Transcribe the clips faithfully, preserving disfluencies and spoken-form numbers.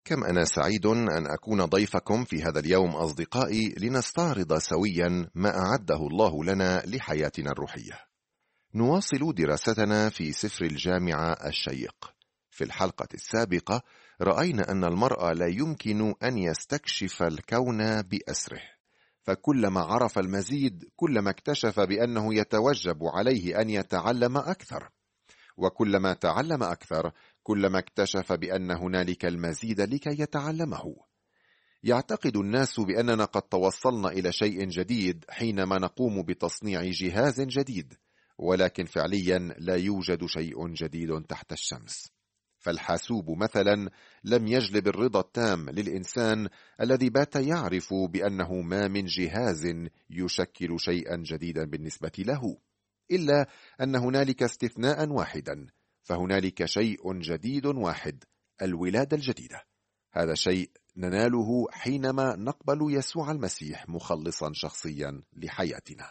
كم أنا سعيد أن أكون ضيفكم في هذا اليوم أصدقائي، لنستعرض سويا ما أعده الله لنا لحياتنا الروحية. نواصل دراستنا في سفر الجامعة الشيق. في الحلقة السابقة رأينا أن المرء لا يمكن أن يستكشف الكون بأسره، فكلما عرف المزيد كلما اكتشف بأنه يتوجب عليه أن يتعلم أكثر، وكلما تعلم أكثر كلما اكتشف بأن هنالك المزيد لكي يتعلمه. يعتقد الناس بأننا قد توصلنا إلى شيء جديد حينما نقوم بتصنيع جهاز جديد، ولكن فعليا لا يوجد شيء جديد تحت الشمس. فالحاسوب مثلا لم يجلب الرضا التام للإنسان الذي بات يعرف بأنه ما من جهاز يشكل شيئا جديدا بالنسبة له، إلا أن هنالك استثناء واحدا، فهنالك شيء جديد واحد: الولادة الجديدة. هذا شيء نناله حينما نقبل يسوع المسيح مخلصا شخصيا لحياتنا.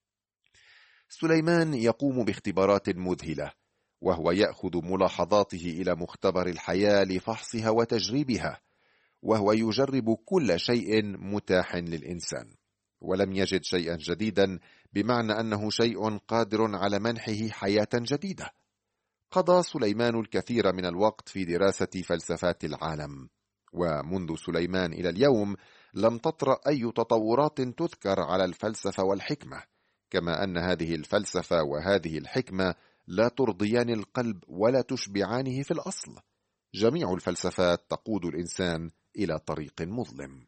سليمان يقوم باختبارات مذهلة، وهو يأخذ ملاحظاته إلى مختبر الحياة لفحصها وتجريبها، وهو يجرب كل شيء متاح للإنسان، ولم يجد شيئا جديدا، بمعنى أنه شيء قادر على منحه حياة جديدة. قضى سليمان الكثير من الوقت في دراسة فلسفات العالم، ومنذ سليمان إلى اليوم لم تطرأ أي تطورات تذكر على الفلسفة والحكمة، كما أن هذه الفلسفة وهذه الحكمة لا ترضيان القلب ولا تشبعانه في الأصل. جميع الفلسفات تقود الإنسان إلى طريق مظلم.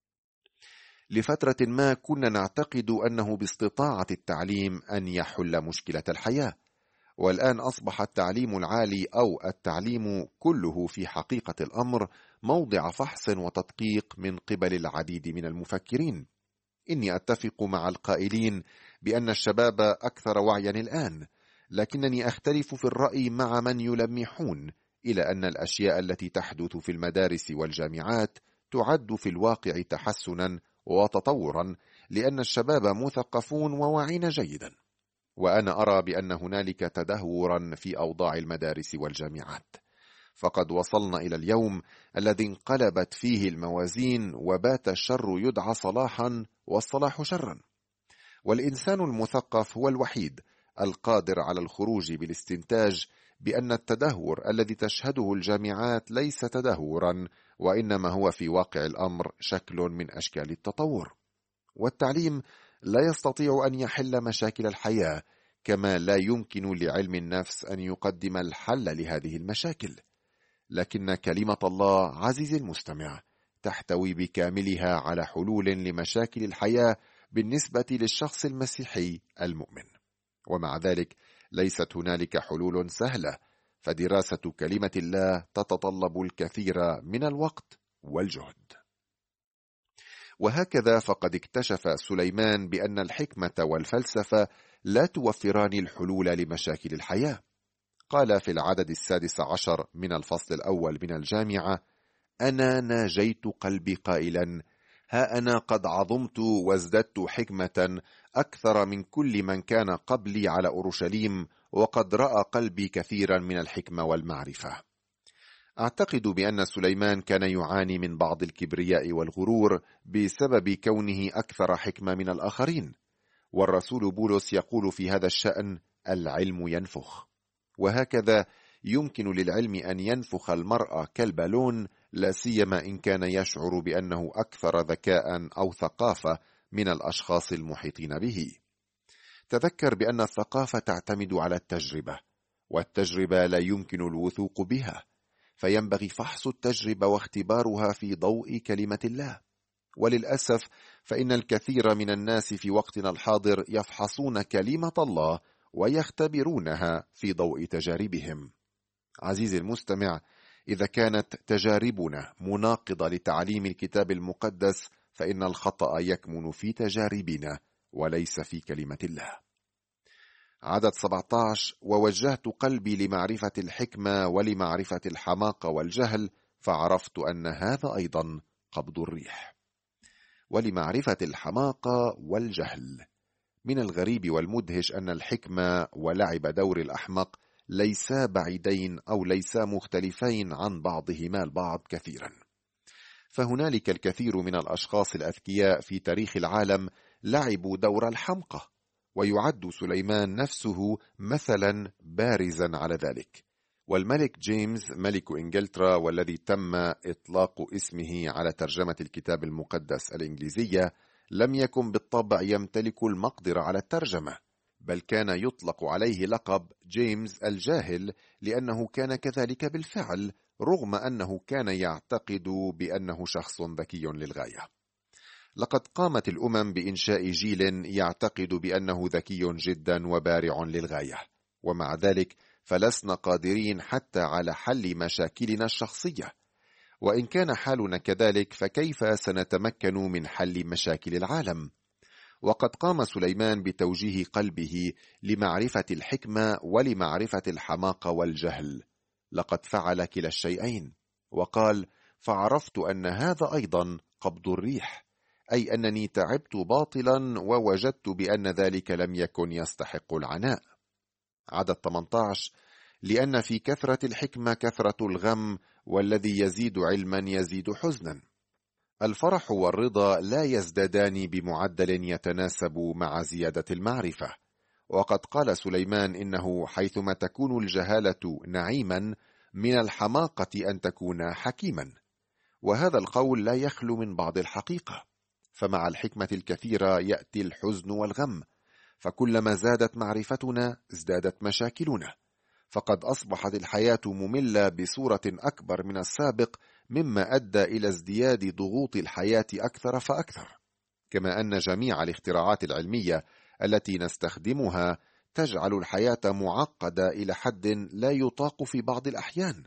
لفترة ما كنا نعتقد أنه باستطاعة التعليم أن يحل مشكلة الحياة، والآن أصبح التعليم العالي أو التعليم كله في حقيقة الأمر موضع فحص وتدقيق من قبل العديد من المفكرين. إني أتفق مع القائلين بأن الشباب أكثر وعيا الآن، لكنني أختلف في الرأي مع من يلمحون إلى أن الأشياء التي تحدث في المدارس والجامعات تعد في الواقع تحسنا وتطورا، لأن الشباب مثقفون وواعين جيدا. وأنا أرى بأن هنالك تدهورا في أوضاع المدارس والجامعات، فقد وصلنا إلى اليوم الذي انقلبت فيه الموازين، وبات الشر يدعى صلاحا والصلاح شرا، والإنسان المثقف هو الوحيد القادر على الخروج بالاستنتاج بأن التدهور الذي تشهده الجامعات ليس تدهورا، وإنما هو في واقع الأمر شكل من أشكال التطور. والتعليم لا يستطيع أن يحل مشاكل الحياة، كما لا يمكن لعلم النفس أن يقدم الحل لهذه المشاكل. لكن كلمة الله عزيزي المستمع تحتوي بكاملها على حلول لمشاكل الحياة بالنسبة للشخص المسيحي المؤمن، ومع ذلك ليست هنالك حلول سهلة، فدراسة كلمة الله تتطلب الكثير من الوقت والجهد. وهكذا فقد اكتشف سليمان بأن الحكمة والفلسفة لا توفران الحلول لمشاكل الحياة. قال في العدد السادس عشر من الفصل الأول من الجامعة: أنا ناجيت قلبي قائلا: ها أنا قد عظمت وازددت حكمة أكثر من كل من كان قبلي على أورشليم، وقد رأى قلبي كثيرا من الحكمة والمعرفة. أعتقد بأن سليمان كان يعاني من بعض الكبرياء والغرور بسبب كونه أكثر حكمة من الآخرين، والرسول بولس يقول في هذا الشأن: العلم ينفخ. وهكذا يمكن للعلم أن ينفخ المرء كالبالون، لا سيما إن كان يشعر بأنه أكثر ذكاء أو ثقافة من الأشخاص المحيطين به. تذكر بأن الثقافة تعتمد على التجربة، والتجربة لا يمكن الوثوق بها، فينبغي فحص التجربة واختبارها في ضوء كلمة الله. وللأسف فإن الكثير من الناس في وقتنا الحاضر يفحصون كلمة الله ويختبرونها في ضوء تجاربهم. عزيزي المستمع، إذا كانت تجاربنا مناقضة لتعليم الكتاب المقدس، فإن الخطأ يكمن في تجاربنا وليس في كلمة الله. عدد سبعة عشر: ووجهت قلبي لمعرفة الحكمة ولمعرفة الحماقة والجهل، فعرفت أن هذا أيضا قبض الريح. ولمعرفة الحماقة والجهل. من الغريب والمدهش أن الحكمة ولعب دور الأحمق ليسا بعيدين أو ليسا مختلفين عن بعضهما البعض كثيرا. فهنالك الكثير من الأشخاص الأذكياء في تاريخ العالم لعبوا دور الحمقى، ويعد سليمان نفسه مثلا بارزا على ذلك. والملك جيمس ملك إنجلترا، والذي تم إطلاق اسمه على ترجمة الكتاب المقدس الإنجليزية، لم يكن بالطبع يمتلك المقدرة على الترجمة، بل كان يطلق عليه لقب جيمس الجاهل، لأنه كان كذلك بالفعل، رغم أنه كان يعتقد بأنه شخص ذكي للغاية. لقد قامت الأمم بإنشاء جيل يعتقد بأنه ذكي جدا وبارع للغاية، ومع ذلك فلسنا قادرين حتى على حل مشاكلنا الشخصية. وإن كان حالنا كذلك، فكيف سنتمكن من حل مشاكل العالم؟ وقد قام سليمان بتوجيه قلبه لمعرفة الحكمة ولمعرفة الحماقة والجهل. لقد فعل كلا الشيئين، وقال: فعرفت أن هذا أيضا قبض الريح، أي أنني تعبت باطلا ووجدت بأن ذلك لم يكن يستحق العناء. عدد ثمانية عشر: لأن في كثرة الحكمة كثرة الغم، والذي يزيد علما يزيد حزنا. الفرح والرضا لا يزدادان بمعدل يتناسب مع زيادة المعرفة. وقد قال سليمان إنه حيثما تكون الجهالة نعيما، من الحماقة أن تكون حكيما. وهذا القول لا يخلو من بعض الحقيقة، فمع الحكمة الكثيرة يأتي الحزن والغم، فكلما زادت معرفتنا ازدادت مشاكلنا، فقد أصبحت الحياة مملة بصورة أكبر من السابق، مما أدى إلى ازدياد ضغوط الحياة أكثر فأكثر. كما أن جميع الاختراعات العلمية التي نستخدمها تجعل الحياة معقدة إلى حد لا يطاق في بعض الأحيان.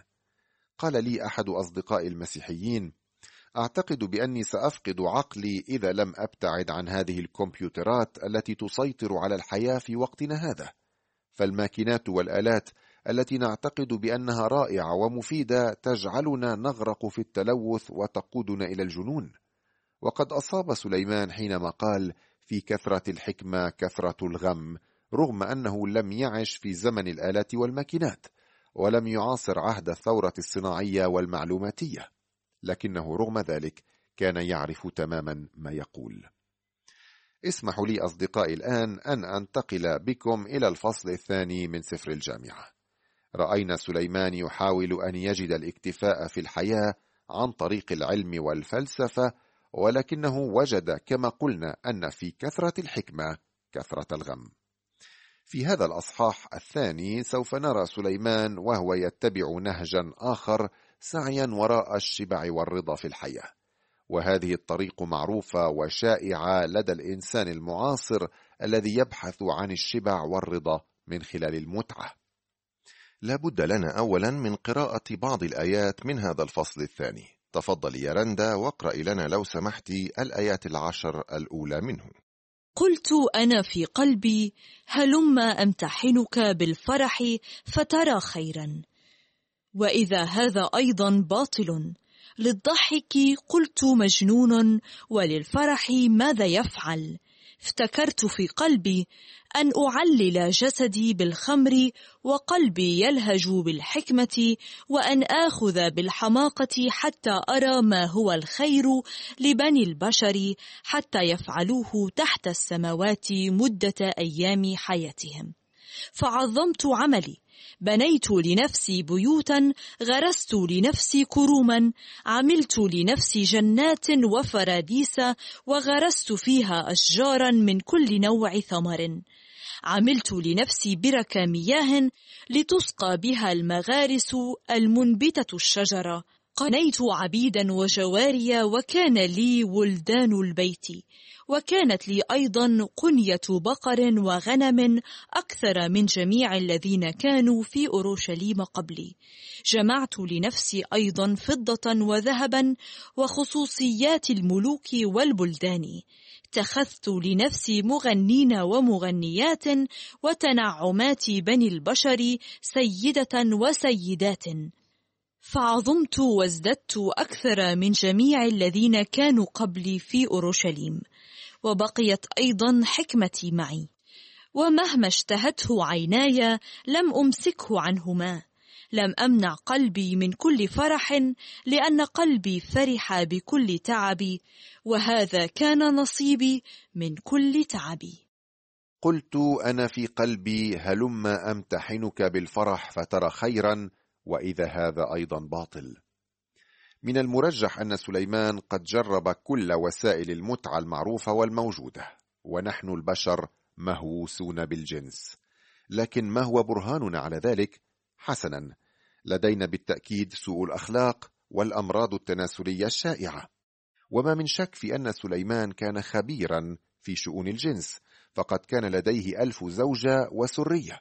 قال لي أحد أصدقائي المسيحيين: أعتقد بأني سأفقد عقلي إذا لم أبتعد عن هذه الكمبيوترات التي تسيطر على الحياة في وقتنا هذا. فالماكينات والآلات التي نعتقد بأنها رائعة ومفيدة تجعلنا نغرق في التلوث وتقودنا إلى الجنون. وقد أصاب سليمان حينما قال: في كثرة الحكمة كثرة الغم، رغم أنه لم يعش في زمن الآلات والماكينات، ولم يعاصر عهد الثورة الصناعية والمعلوماتية، لكنه رغم ذلك كان يعرف تماما ما يقول. اسمحوا لي أصدقائي الآن أن أنتقل بكم إلى الفصل الثاني من سفر الجامعة. رأينا سليمان يحاول أن يجد الاكتفاء في الحياة عن طريق العلم والفلسفة، ولكنه وجد كما قلنا أن في كثرة الحكمة كثرة الغم. في هذا الأصحاح الثاني سوف نرى سليمان وهو يتبع نهجا آخر سعيا وراء الشبع والرضا في الحياة، وهذه الطريق معروفة وشائعة لدى الإنسان المعاصر الذي يبحث عن الشبع والرضا من خلال المتعة. لا بد لنا أولا من قراءة بعض الآيات من هذا الفصل الثاني. تفضل يا رندا واقرأي لنا لو سمحتي الآيات العشر الأولى منه. قلت أنا في قلبي: هلما أمتحنك بالفرح فترى خيرا، وإذا هذا أيضا باطل. للضحك قلت مجنون، وللفرح ماذا يفعل؟ افتكرت في قلبي أن أعلل جسدي بالخمر، وقلبي يلهج بالحكمة، وأن آخذ بالحماقة حتى أرى ما هو الخير لبني البشر، حتى يفعلوه تحت السماوات مدة أيام حياتهم. فعظمت عملي، بنيت لنفسي بيوتا، غرست لنفسي كروما، عملت لنفسي جنات وفراديس، وغرست فيها أشجارا من كل نوع ثمر. عملت لنفسي برك مياه لتسقى بها المغارس المنبتة الشجرة. قنيت عبيدا وجواريا، وكان لي ولدان البيت، وكانت لي أيضا قنية بقر وغنم أكثر من جميع الذين كانوا في أورشليم قبلي. جمعت لنفسي أيضا فضة وذهبا وخصوصيات الملوك والبلدان. اتخذت لنفسي مغنين ومغنيات وتنعمات بني البشر سيدة وسيدات. فعظمت وازددت أكثر من جميع الذين كانوا قبلي في أورشليم، وبقيت أيضا حكمتي معي، ومهما اشتهته عيناي لم أمسكه عنهما. لم أمنع قلبي من كل فرح، لأن قلبي فرح بكل تعبي، وهذا كان نصيبي من كل تعبي. قلت أنا في قلبي هلم أمتحنك بالفرح فترى خيرا، وإذا هذا أيضا باطل. من المرجح أن سليمان قد جرب كل وسائل المتعة المعروفة والموجودة، ونحن البشر مهووسون بالجنس. لكن ما هو برهاننا على ذلك؟ حسنا، لدينا بالتأكيد سوء الأخلاق والأمراض التناسلية الشائعة. وما من شك في أن سليمان كان خبيرا في شؤون الجنس، فقد كان لديه ألف زوجة وسرية،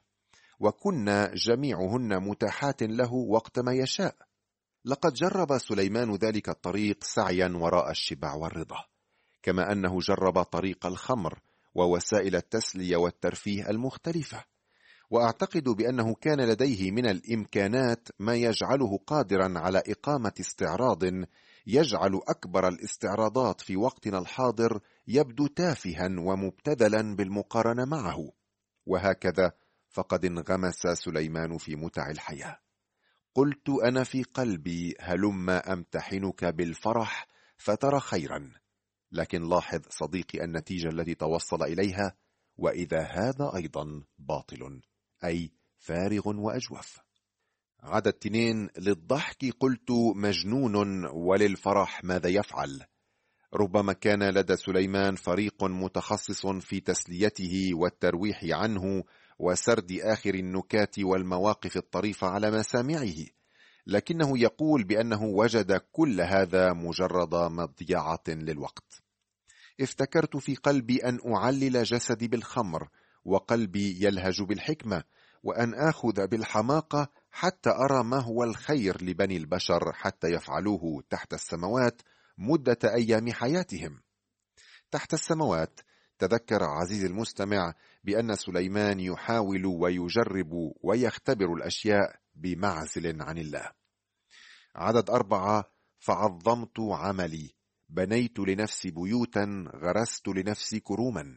وكنا جميعهن متاحات له وقت ما يشاء. لقد جرب سليمان ذلك الطريق سعيا وراء الشبع والرضا، كما أنه جرب طريق الخمر ووسائل التسلية والترفيه المختلفة. وأعتقد بأنه كان لديه من الإمكانات ما يجعله قادرا على إقامة استعراض يجعل أكبر الاستعراضات في وقتنا الحاضر يبدو تافها ومبتذلا بالمقارنة معه. وهكذا فقد انغمس سليمان في متع الحياة. قلت أنا في قلبي هلم أمتحنك بالفرح فترى خيرا. لكن لاحظ صديقي النتيجة التي توصل إليها: وإذا هذا أيضا باطل، أي فارغ وأجوف. عدد اثنين: للضحك قلت مجنون، وللفرح ماذا يفعل؟ ربما كان لدى سليمان فريق متخصص في تسليته والترويح عنه وسرد آخر النكات والمواقف الطريفة على مسامعه، لكنه يقول بأنه وجد كل هذا مجرد مضيعة للوقت. افتكرت في قلبي أن أعلل جسدي بالخمر، وقلبي يلهج بالحكمة، وأن آخذ بالحماقة حتى أرى ما هو الخير لبني البشر حتى يفعلوه تحت السماوات مدة أيام حياتهم. تحت السماوات، تذكر عزيزي المستمع بأن سليمان يحاول ويجرب ويختبر الأشياء بمعزل عن الله. عدد أربعة: فعظمت عملي، بنيت لنفسي بيوتا، غرست لنفسي كروما.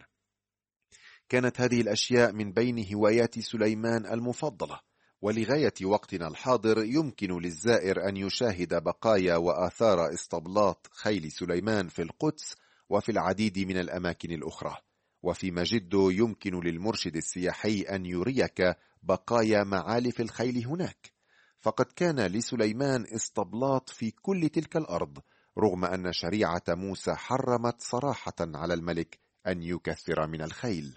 كانت هذه الأشياء من بين هوايات سليمان المفضلة، ولغاية وقتنا الحاضر يمكن للزائر أن يشاهد بقايا وآثار اسطبلات خيل سليمان في القدس وفي العديد من الأماكن الأخرى. وفي مجده يمكن للمرشد السياحي أن يريك بقايا معالف الخيل هناك. فقد كان لسليمان اسطبلات في كل تلك الأرض، رغم أن شريعة موسى حرمت صراحة على الملك أن يكثر من الخيل.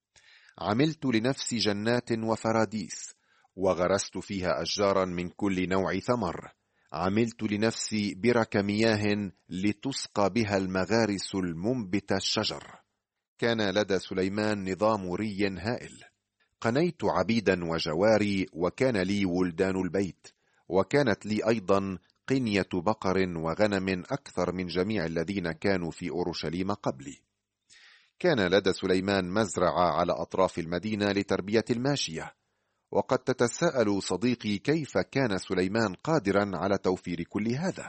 عملت لنفسي جنات وفراديس، وغرست فيها أشجارا من كل نوع ثمر. عملت لنفسي برك مياه لتسقى بها المغارس المنبت الشجر. كان لدى سليمان نظام ري هائل. قنيت عبيدا وجواري، وكان لي ولدان البيت، وكانت لي أيضا قنية بقر وغنم أكثر من جميع الذين كانوا في أورشليم قبلي. كان لدى سليمان مزرعة على أطراف المدينة لتربية الماشية. وقد تتساءل صديقي كيف كان سليمان قادرا على توفير كل هذا؟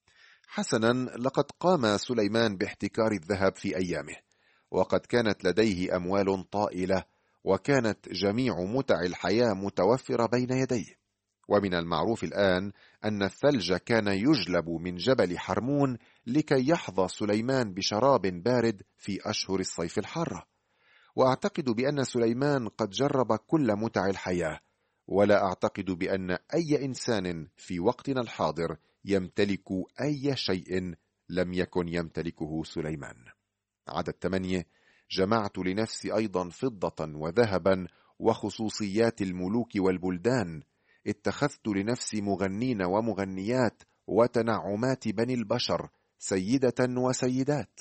حسنا، لقد قام سليمان باحتكار الذهب في أيامه، وقد كانت لديه أموال طائلة، وكانت جميع متع الحياة متوفرة بين يديه. ومن المعروف الآن أن الثلج كان يجلب من جبل حرمون لكي يحظى سليمان بشراب بارد في أشهر الصيف الحارة. وأعتقد بأن سليمان قد جرب كل متع الحياة، ولا أعتقد بأن أي إنسان في وقتنا الحاضر يمتلك أي شيء لم يكن يمتلكه سليمان. عدد ثمانية: جمعت لنفسي أيضا فضة وذهبا وخصوصيات الملوك والبلدان. اتخذت لنفسي مغنين ومغنيات وتنعمات بني البشر، سيدة وسيدات.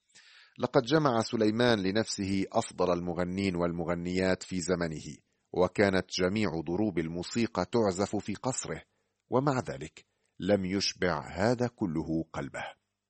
لقد جمع سليمان لنفسه أفضل المغنين والمغنيات في زمنه، وكانت جميع ضروب الموسيقى تعزف في قصره، ومع ذلك لم يشبع هذا كله قلبه.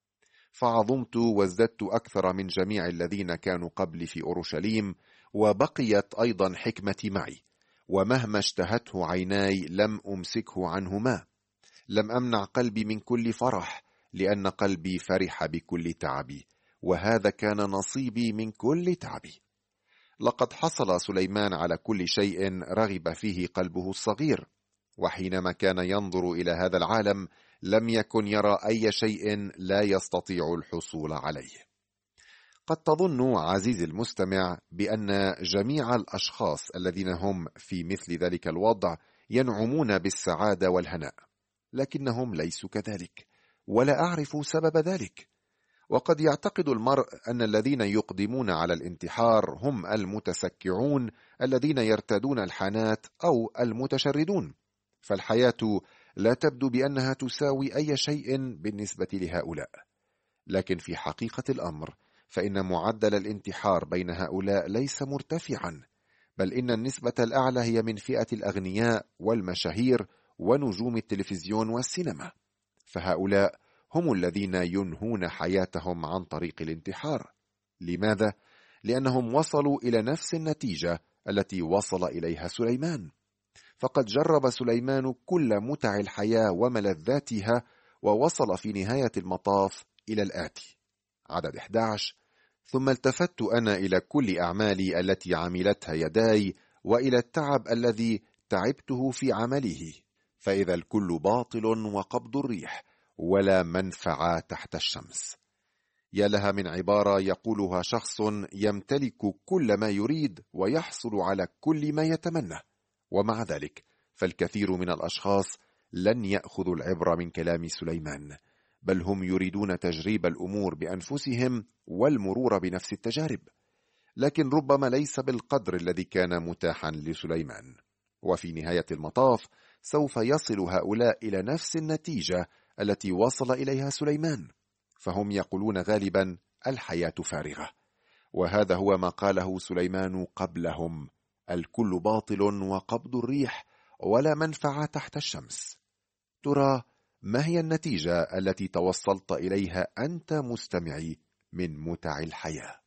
فعظمت وازددت أكثر من جميع الذين كانوا قبلي في أورشليم، وبقيت أيضا حكمتي معي، ومهما اشتهته عيناي لم أمسكه عنهما. لم أمنع قلبي من كل فرح، لأن قلبي فرح بكل تعبي، وهذا كان نصيبي من كل تعبي. لقد حصل سليمان على كل شيء رغب فيه قلبه الصغير، وحينما كان ينظر إلى هذا العالم لم يكن يرى أي شيء لا يستطيع الحصول عليه. قد تظن عزيزي المستمع بأن جميع الأشخاص الذين هم في مثل ذلك الوضع ينعمون بالسعادة والهناء، لكنهم ليسوا كذلك، ولا أعرف سبب ذلك. وقد يعتقد المرء أن الذين يقدمون على الانتحار هم المتسكعون الذين يرتدون الحانات أو المتشردون، فالحياة لا تبدو بأنها تساوي أي شيء بالنسبة لهؤلاء. لكن في حقيقة الأمر فإن معدل الانتحار بين هؤلاء ليس مرتفعا، بل إن النسبة الأعلى هي من فئة الأغنياء والمشاهير ونجوم التلفزيون والسينما، فهؤلاء هم الذين ينهون حياتهم عن طريق الانتحار. لماذا؟ لأنهم وصلوا إلى نفس النتيجة التي وصل إليها سليمان. فقد جرب سليمان كل متع الحياة وملذاتها، ووصل في نهاية المطاف إلى الآتي: عدد أحد عشر: ثم التفت أنا إلى كل أعمالي التي عملتها يداي، وإلى التعب الذي تعبته في عمله، فإذا الكل باطل وقبض الريح، ولا منفعة تحت الشمس. يا لها من عبارة يقولها شخص يمتلك كل ما يريد ويحصل على كل ما يتمنى، ومع ذلك فالكثير من الأشخاص لن يأخذوا العبرة من كلام سليمان، بل هم يريدون تجريب الأمور بأنفسهم والمرور بنفس التجارب، لكن ربما ليس بالقدر الذي كان متاحا لسليمان. وفي نهاية المطاف سوف يصل هؤلاء إلى نفس النتيجة التي وصل إليها سليمان، فهم يقولون غالبا الحياة فارغة، وهذا هو ما قاله سليمان قبلهم: الكل باطل وقبض الريح، ولا منفعة تحت الشمس. ترى ما هي النتيجة التي توصلت إليها أنت مستمعي من متع الحياة؟